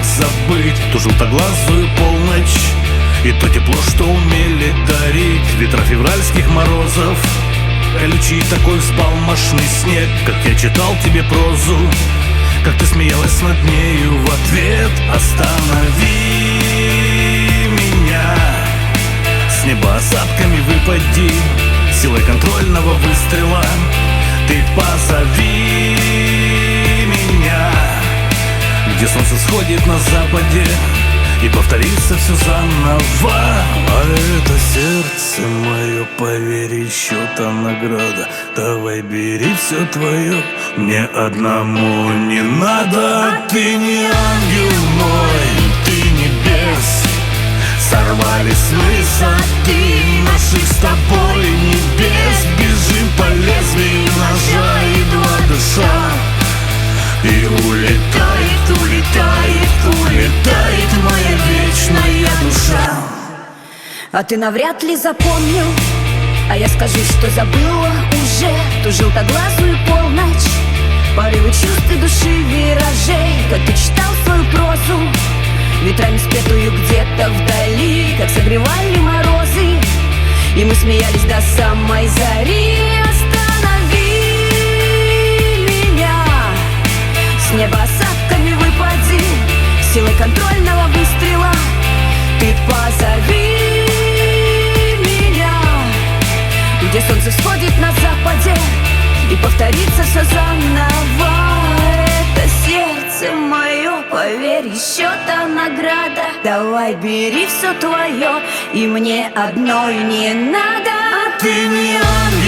мог забыть ту желтоглазую полночь и то тепло, что умели дарить ветра февральских морозов. Колючий такой взбалмошный снег, как я читал тебе прозу, как ты смеялась над нею в ответ. Останови меня, с неба осадками выпади, силой контрольного выстрела. Ты позови меня, где солнце всходит на западе, и повторится все заново. А это сердце мое, поверь, еще та награда. Давай бери все твое, мне одному не надо. Ты не ангел мой, ты небес, сорвали с высоты наших с тобой небес. Бежим по лезвию ножа, едва дыша, и улетает, улетает, улетает моя вечная душа. А ты навряд ли запомнил, а я скажу, что забыла уже ту желтоглазую полночь, порывы чувств и души виражей, как ты читал свою прозу, ветрами спетую где-то вдали, как согревали морозы, и мы смеялись до самой зари. Останови меня, с неба осадками выпади, силой контрольного выстрела. Ты позови меня, где солнце всходит на западе, и повторится все заново. Это сердце мое, поверь, еще та награда. Давай бери все твое, и мне одной не надо. Ты не ангел